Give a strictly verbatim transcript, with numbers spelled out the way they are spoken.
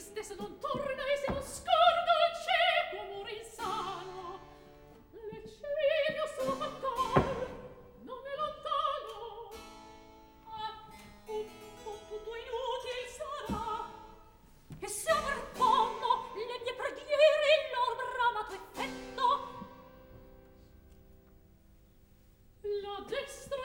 stesso non torna e se non scorda il cieco muore insano. L'eccidio suo fatal non è lontano. Ah, tutto, tutto inutil sarà. E se avvertono le mie preghiere il lor bramato effetto, la destra